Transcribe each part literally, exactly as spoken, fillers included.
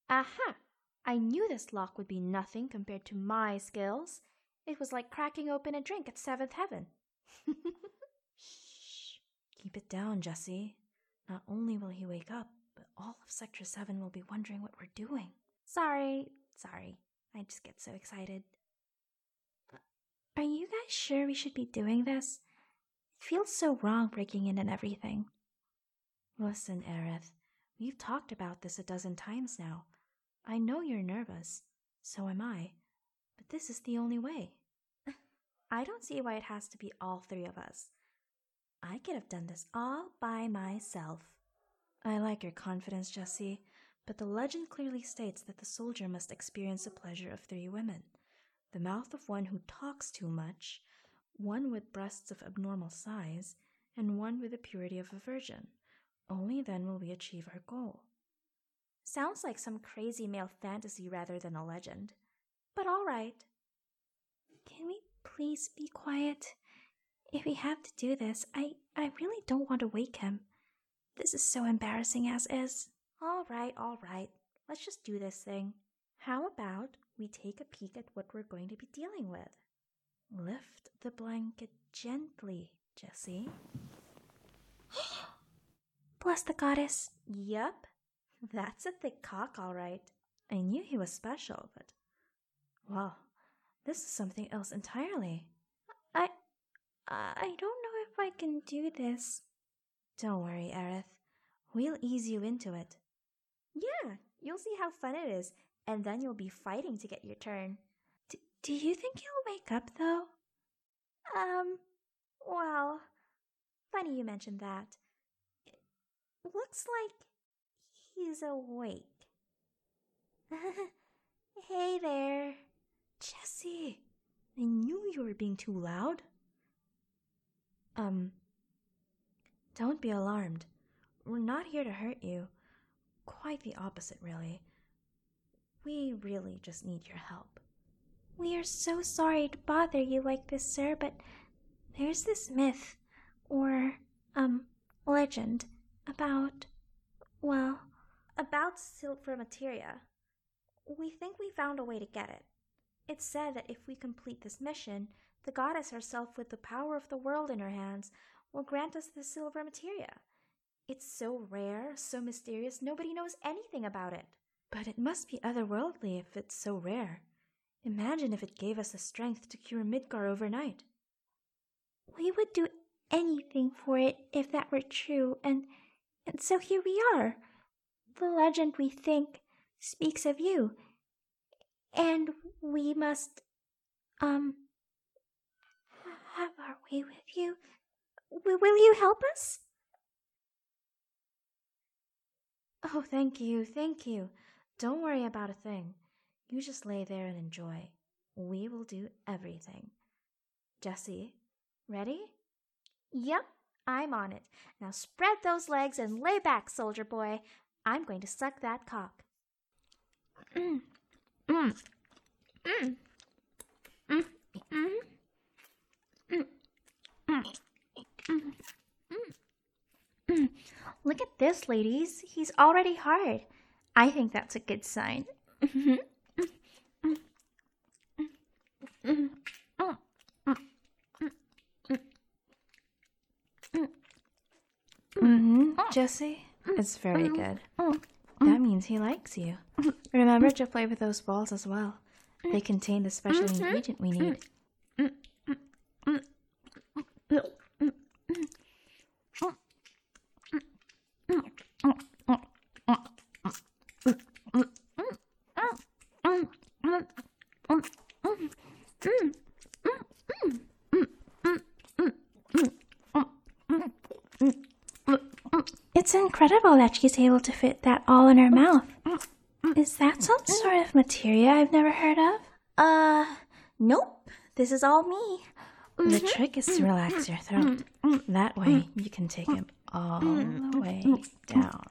Aha! I knew this lock would be nothing compared to my skills. It was like cracking open a drink at seventh heaven. Shh. Keep it down, Jessie. Not only will he wake up, but all of Sector seven will be wondering what we're doing. Sorry, sorry. I just get so excited. Are you guys sure we should be doing this? It feels so wrong breaking in and everything. Listen, Aerith, we've talked about this a dozen times now. I know you're nervous. So am I. But this is the only way. I don't see why it has to be all three of us. I could have done this all by myself. I like your confidence, Jessie, but the legend clearly states that the soldier must experience the pleasure of three women. The mouth of one who talks too much, one with breasts of abnormal size, and one with the purity of a virgin. Only then will we achieve our goal. Sounds like some crazy male fantasy rather than a legend. But all right. Can we please be quiet? If we have to do this, I, I really don't want to wake him. This is so embarrassing as is. All right, all right. Let's just do this thing. How about we take a peek at what we're going to be dealing with? Lift the blanket gently, Jessie. Bless the goddess. Yup. That's a thick cock, all right. I knew he was special, but... Well, this is something else entirely. I... I don't know if I can do this. Don't worry, Aerith. We'll ease you into it. Yeah, you'll see how fun it is, and then you'll be fighting to get your turn. D- do you think he'll wake up, though? Um, well, funny you mentioned that. It looks like he's awake. Hey there. Jessie, I knew you were being too loud. Um, don't be alarmed. We're not here to hurt you. Quite the opposite, really. We really just need your help. We are so sorry to bother you like this, sir, but there's this myth, or, um, legend, about, well... About silver materia. We think we found a way to get it. It's said that if we complete this mission, the goddess herself with the power of the world in her hands will grant us the silver materia. It's so rare, so mysterious, nobody knows anything about it. But it must be otherworldly if it's so rare. Imagine if it gave us the strength to cure Midgar overnight. We would do anything for it if that were true, and, and so here we are. The legend, we think, speaks of you. And we must, um, have our way with you. W- will you help us? Oh, thank you, thank you. Don't worry about a thing. You just lay there and enjoy. We will do everything. Jessie, ready? Yep, I'm on it. Now spread those legs and lay back, soldier boy. I'm going to suck that cock. Mm. Mm. Mm. Mm. Mm. Mm. Mm. Mm. Mm. Look at this, ladies. He's already hard. I think that's a good sign. Mm-hmm. Jessie, it's very good. That means he likes you. Remember to play with those balls as well. They contain the special ingredient we need. It's incredible that she's able to fit that all in her mouth. Is that some sort of materia I've never heard of? Uh, nope. This is all me. The trick is to relax your throat. That way, you can take him all the way down.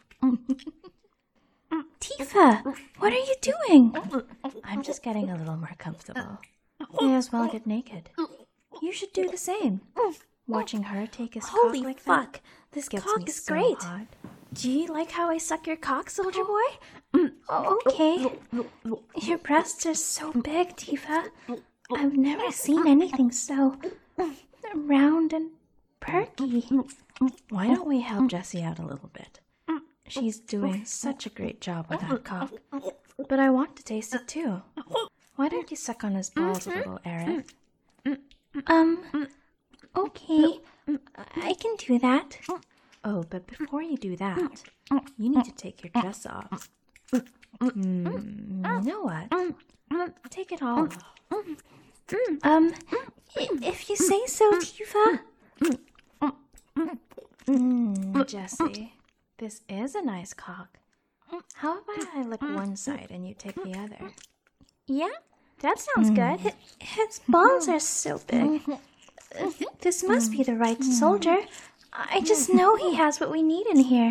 Tifa, what are you doing? I'm just getting a little more comfortable. May as well get naked. You should do the same. Watching her take his Holy cock like fuck, that this gets cock me is so great. hot. Do you like how I suck your cock, soldier boy? Oh, okay. Your breasts are so big, Tifa. I've never seen anything so round and perky. Why don't we help Jessie out a little bit? She's doing such a great job with that cock. But I want to taste it too. Why don't you suck on his balls a little, Aerith? Um, okay. I can do that. Oh, but before you do that, you need to take your dress off. Mm, you know what? Take it all off. Um, if you say so, Tifa. Mm, Jessie, this is a nice cock. How about I lick one side and you take the other? Yeah, that sounds good. His balls are so big. This must be the right soldier. I just know he has what we need in here.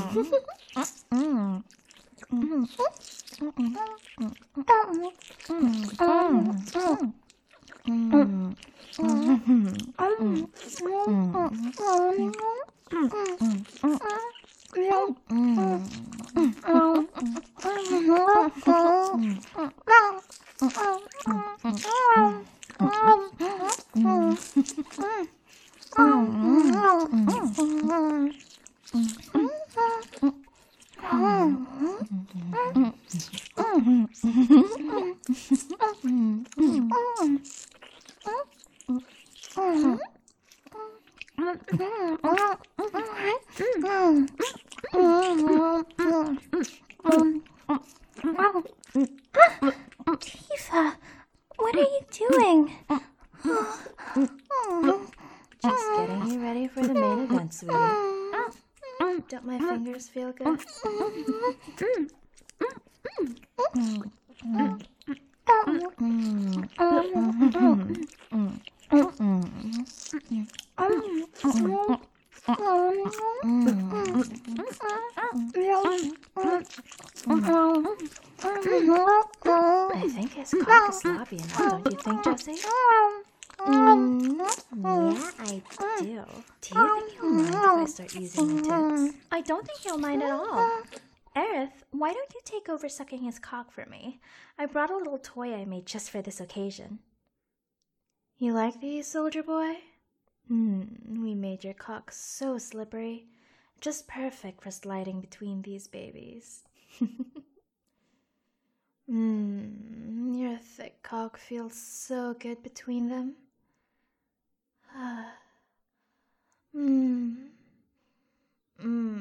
Tifa, what are you doing? Just getting you ready for the main event, sweetie. Don't my fingers feel good? I think his cock is sloppy enough, don't you think, Jessie? Mm, Yeah, I do. Do you think he'll mind if I start using the tips? I don't think he'll mind at all. Aerith, why don't you take over sucking his cock for me? I brought a little toy I made just for this occasion. You like these, soldier boy? Hmm, we made your cock so slippery. Just perfect for sliding between these babies. Mmm, your thick cock feels so good between them. Mmm. Mmm.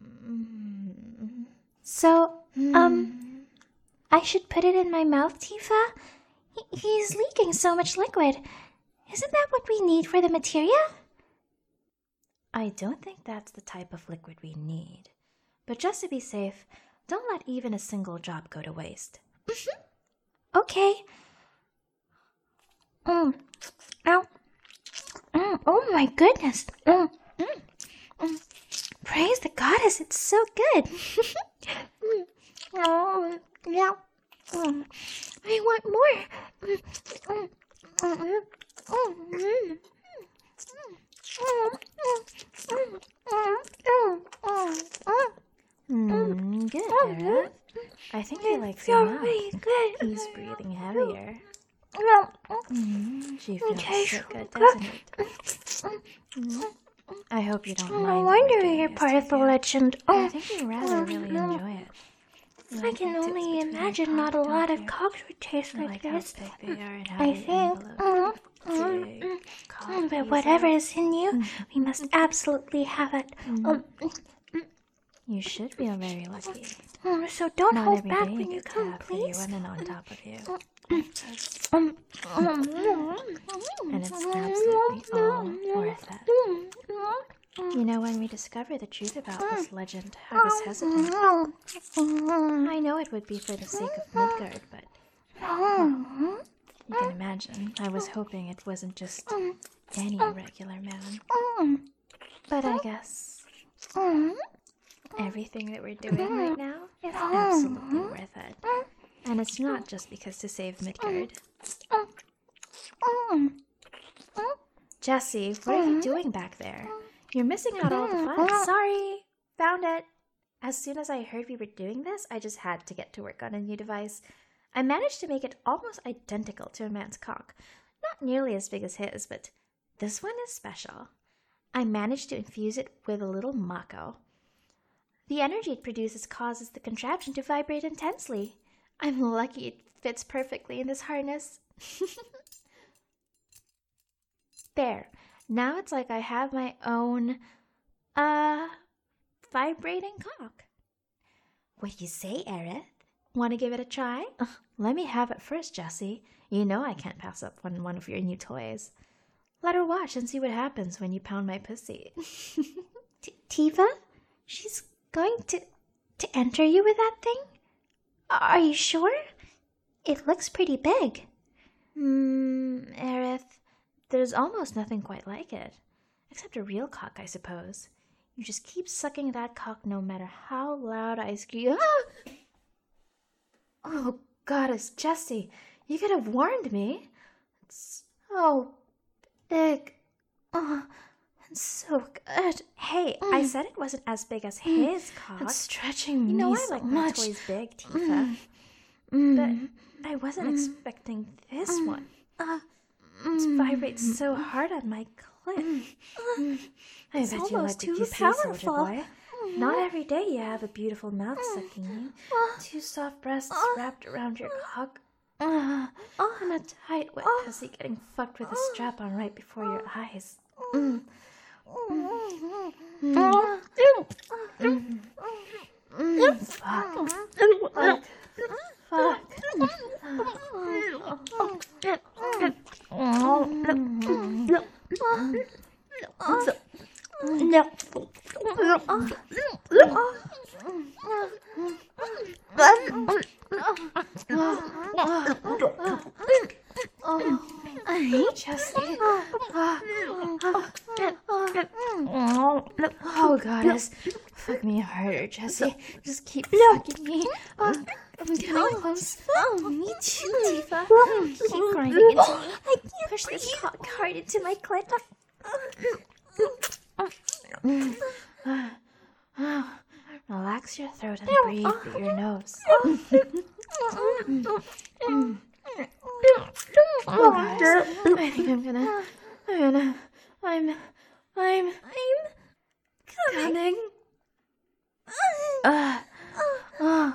So, um, I should put it in my mouth, Tifa? He- he's leaking so much liquid. Isn't that what we need for the materia? I don't think that's the type of liquid we need. But just to be safe, don't let even a single drop go to waste. Okay. Mm. Ow. Mm. Oh my goodness. Mm. Mm. Mm. Praise the goddess, it's so good. Mm. Oh, yeah. Mm. I want more. Mm. Mm. Mm. Mm. Mm. Hmm, good, Aerith. I think he likes you now. Good. He's breathing heavier. No. Mm, she feels Okay, so sure. good, doesn't it? Mm. I hope you don't mind. No that wonder we're doing you're this part to of the you. legend. I Oh, think you rather really enjoy it. You I like can the tips only between your imagine not a paws, lot don't of you? cocks would taste I like like how this. thick they are and how I they think. envelope Mm, mm, big mm, cock mm, but pieces. whatever is in you, Mm. we must absolutely have it. Mm. Um, You should feel very lucky. mm, so don't Not hold every back day you when you get to come, have three please. women on top of you. Um, um, And it's absolutely all worth it. You know, when we discovered the truth about this legend, I was hesitant. I know it would be for the sake of Midgard, but you can imagine, I was hoping it wasn't just any regular man. But I guess everything that we're doing right now is absolutely worth it. And it's not just because to save Midgard. Jessie, what are you doing back there? You're missing out all the fun. Sorry, found it. As soon as I heard we were doing this, I just had to get to work on a new device. I managed to make it almost identical to a man's cock. Not nearly as big as his, but this one is special. I managed to infuse it with a little mako. The energy it produces causes the contraption to vibrate intensely. I'm lucky it fits perfectly in this harness. There. Now it's like I have my own, uh, vibrating cock. What do you say, Aerith? Want to give it a try? Uh, let me have it first, Jessie. You know I can't pass up on one of your new toys. Let her watch and see what happens when you pound my pussy. T- Tifa? She's going to to enter you with that thing? Are you sure? It looks pretty big. Hmm, Aerith, there's almost nothing quite like it. Except a real cock, I suppose. You just keep sucking that cock no matter how loud I scream. Ah! Oh, goddess, Jessie, you could have warned me. It's so big. Oh, and so good. Hey, mm. I said it wasn't as big as mm. his cock. It's stretching you know, me I so like much. my toys big, Tifa. Mm. Mm. But I wasn't Mm. expecting this Mm. one. Uh, It mm. vibrates so hard on my clit. Mm. I It's bet you like almost what too you see, soldier powerful. boy. Not every day you have a beautiful mouth sucking you. Two soft breasts wrapped around your cock. Uh, and a tight, wet pussy getting fucked with a strap on right before your eyes. Mm. Mm. Mm. Mm. Mm. Fuck. Fuck. Fuck. Jessie. Oh, goddess. Fuck me harder, Jessie. Just keep fucking me. Uh, I'm getting close. Oh, me too, Tifa. Keep grinding into me. Push this cock hard into my clit. Relax your throat and breathe through your nose. Oh, guys. I think I'm gonna... I'm gonna... I'm... I'm... I'm... coming. Uh, uh,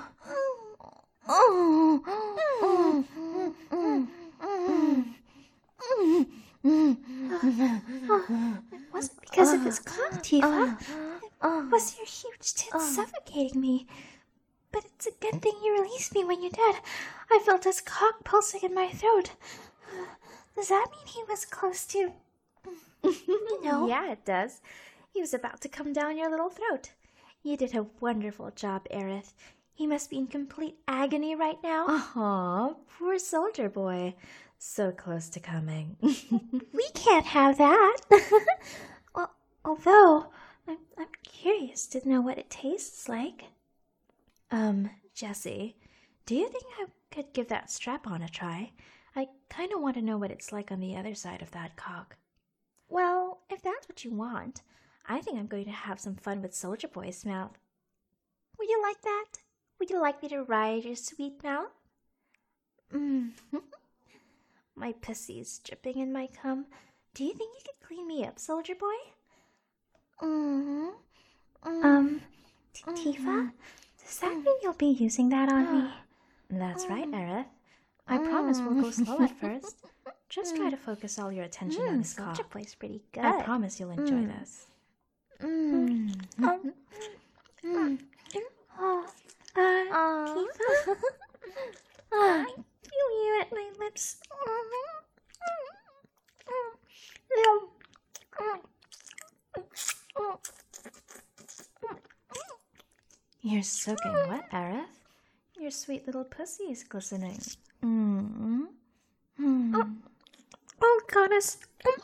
It wasn't because of his cock, Tifa. It was your huge tits suffocating me. But it's a good thing you released me when you did. I felt his cock pulsing in my throat. Does that mean he was close to... You know? Yeah, it does. He was about to come down your little throat. You did a wonderful job, Aerith. He must be in complete agony right now. Aw, poor soldier boy. So close to coming. We can't have that. Well, although, I'm, I'm curious to know what it tastes like. Um, Jessie, do you think I could give that strap-on a try? I kind of want to know what it's like on the other side of that cock. Well, if that's what you want, I think I'm going to have some fun with Soldier Boy's mouth. Would you like that? Would you like me to ride your sweet mouth? Mm. My pussy's dripping in my cum. Do you think you could clean me up, Soldier Boy? Mm-hmm. Mm-hmm. Um, T- Tifa? Does that mean you'll be using that on me? That's right, Aerith. I promise we'll go slow at first. Just try to focus all your attention on his cock. Soldier Boy's pretty good. I promise you'll enjoy Mm. this. Mm. Um, mm. Oh, uh, Tifa? I feel you at my lips. You're soaking wet, Aerith. Your sweet little pussy is glistening. Mm-hmm. Mm. Oh, oh, goddess.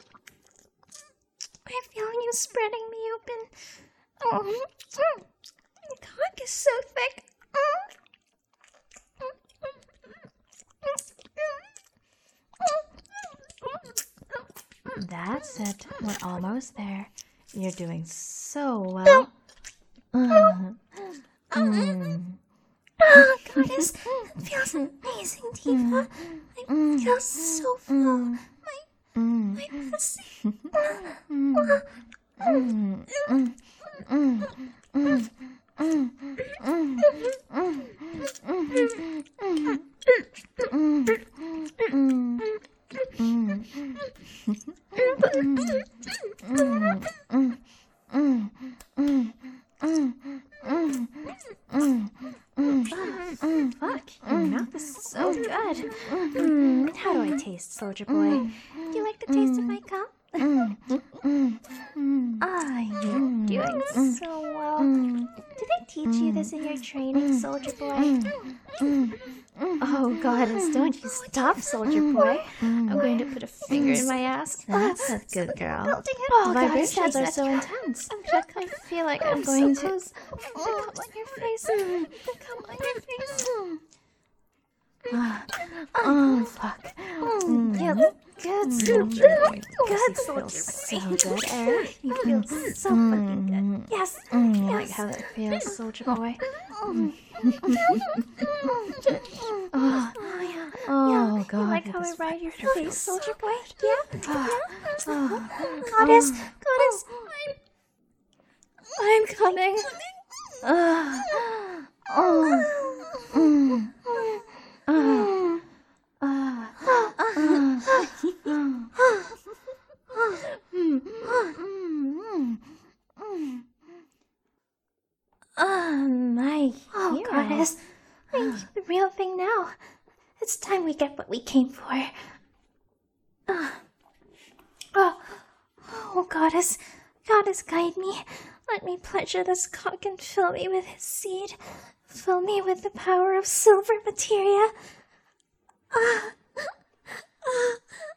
I feel you spreading me open. Oh, the cock is so thick. That's it. We're almost there. You're doing so well. Uh, Oh, goddess, it feels amazing, Tifa. I feel so full. My, my pussy. Fuck, your mouth is so good. Mm, how do I taste, soldier boy? Do you like the taste of my cup? Ah, you're doing so well. Did they teach you this in your training, soldier boy? Oh, goddess, don't you stop, soldier boy. I'm going to put a finger in my ass. That's a good girl. Oh, The goddess, vibrations are that's so intense. I feel like I'm, I'm going going so to- close. The cup on your face. The cup on your face. Oh, fuck. Mm. Yeah, good soldier boy. Good soldier So boy. good, Eric. You feel so fucking good. Yes. Mm, I like how that feels, soldier boy. Oh, Oh, oh You God. like it how I is ride your wonderful. face, soldier boy? Yeah. Oh, oh, Goddess, goddess, I'm, I'm coming. oh, oh, mm, oh, oh, Oh, my Oh, hero. goddess, I need the real thing now. It's time we get what we came for. Uh, oh, oh, goddess, goddess, guide me. Let me pleasure this cock and fill me with his seed. Fill me with the power of silver materia. Ah, ah,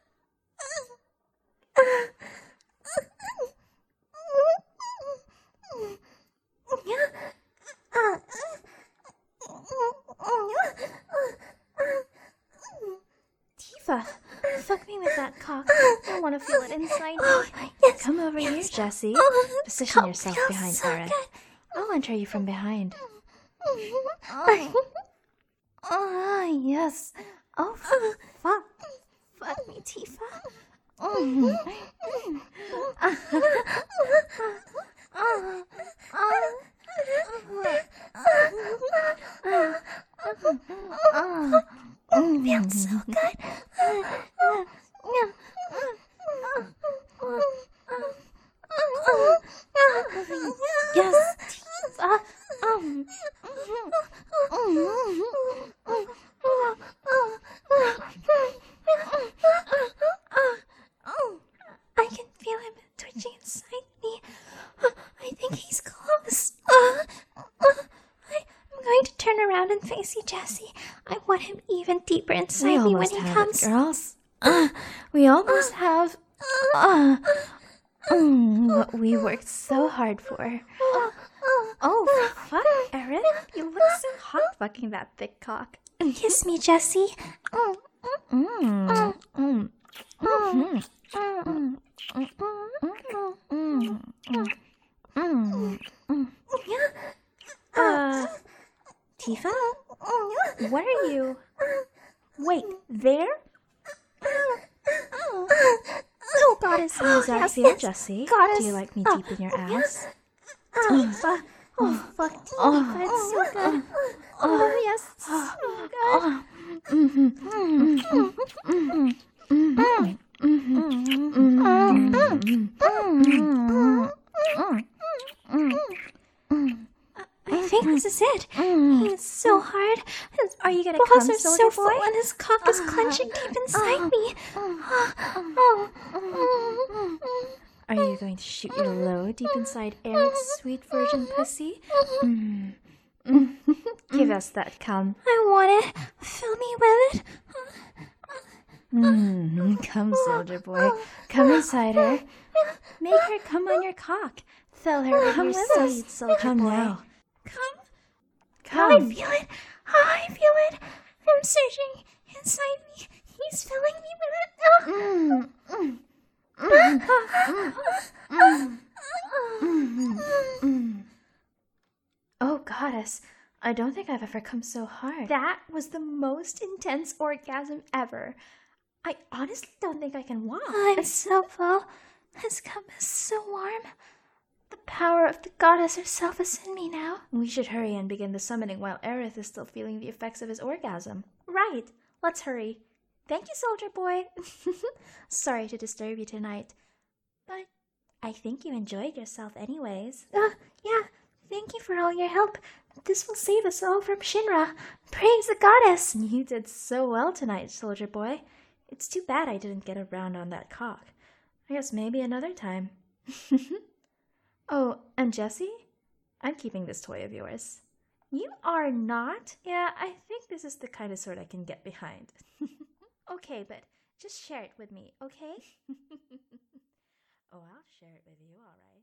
ah, Tifa, fuck me with that cock. I want to feel it inside me. Yes. Come over here, Jessie. Oh, Position oh, yourself feels behind so Eric. good. I'll enter you from behind. Oh, oh yes. Oh, fuck. Fuck me, Tifa. Mm. Feels so good. Yes, Tifa. Um. I can feel him twitching inside me. I think he's close. I, I'm going to turn around and face you, Jessie. I want him even deeper We inside me when almost he have comes. it, girls. Uh, we almost have uh, mm, what we worked so hard for. Oh, fuck, Eric. You look so hot fucking that thick cock. Kiss me, Jessie. Mm, mm, mm, mm, mm, mm, mm. Uh, Tifa? What are you? Wait, there? Oh, goddess. How does that yes, feel, yes. Jessie? Goddess. Do you like me Oh, deep in your oh, ass? Tifa. Oh, fuck, Tifa. It's so good. Oh, yes. So good. Mhm, mhm, mhm, mhm, mhm, mhm. I think this is it. Mm. He's so hard. Are you gonna Balls come, are soldier so boy? full and his cock is clenching deep inside me. Are you going to shoot your load deep inside Eric's sweet virgin pussy? Mm. Mm. Give us that cum. I want it. Fill me with it. Mm. Come, soldier boy. Come inside her. Make her come on your cock. Fill her with Come your with us. seed, soldier Come boy. now. Come. Come. I feel it. I feel it. I'm surging inside me. He's filling me with it. Mm. Mm. Mm. Mm. Mm. Mm. Oh, goddess. don't think I've ever come so hard. That was the most intense orgasm ever. I honestly don't think I can walk. I'm so full. This cup is so warm. The power of the goddess herself is in me now. We should hurry and begin the summoning while Aerith is still feeling the effects of his orgasm. Right. Let's hurry. Thank you, soldier boy. Sorry to disturb you tonight, but I think you enjoyed yourself anyways. Uh, yeah. Thank you for all your help. This will save us all from Shinra. Praise the goddess. You did so well tonight, soldier boy. It's too bad I didn't get around on that cock. I guess maybe another time. Oh, and Jessie? I'm keeping this toy of yours. You are not? Yeah, I think this is the kind of sort I can get behind. Okay, but just share it with me, okay? Oh, I'll share it with you, all right.